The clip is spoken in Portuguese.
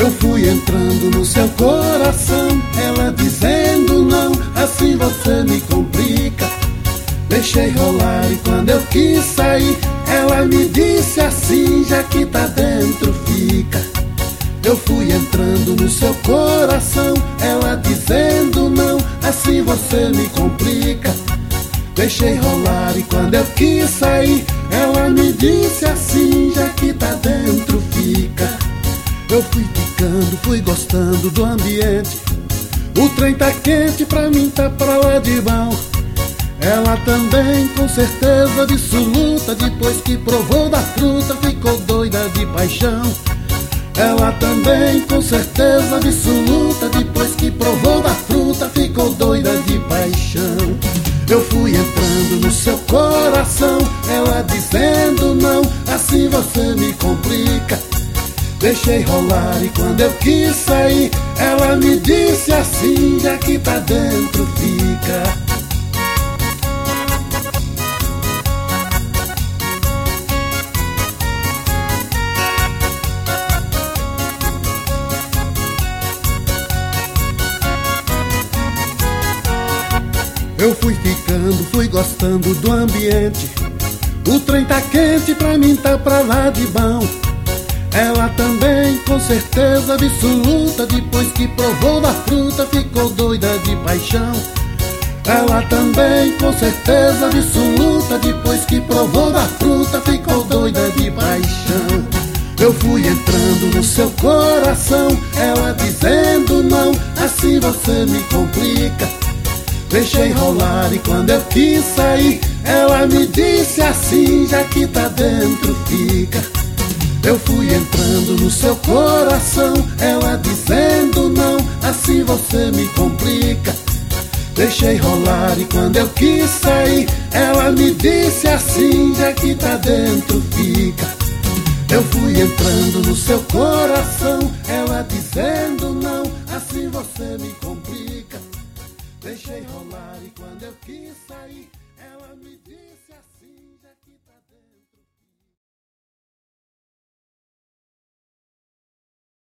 Eu fui entrando no seu coração, ela dizendo não, assim você me complica. Deixei rolar e quando eu quis sair, ela me disse assim, já que tá dentro fica. Eu fui entrando no seu coração, ela dizendo não, assim você me complica. Deixei rolar e quando eu quis sair, ela me disse assim, já que tá dentro fica. Eu fui ficando, fui gostando do ambiente. O trem tá quente, pra mim tá pra lá de bom. Ela também, com certeza absoluta, depois que provou da fruta, ficou doida de paixão. Ela também, com certeza absoluta, depois que provou da fruta, ficou doida de paixão. Eu fui entrando no seu coração, ela dizendo não, assim você me complica. Deixei rolar e quando eu quis sair, ela me disse assim, já que tá dentro fica. Eu fui ficando, fui gostando do ambiente. O trem tá quente, pra mim tá pra lá de bom. Ela também, com certeza absoluta, depois que provou da fruta, ficou doida de paixão. Ela também, com certeza absoluta, depois que provou da fruta, ficou doida de paixão. Eu fui entrando no seu coração, ela dizendo não, assim você me complica. Deixei rolar e quando eu quis sair, ela me disse assim, já que tá dentro fica. Eu fui entrando no seu coração, ela dizendo não, assim você me complica. Deixei rolar e quando eu quis sair, ela me disse assim, já que tá dentro fica. Eu fui entrando no seu coração, ela dizendo não, assim você me complica. Deixei rolar e quando eu quis sair, ela me disse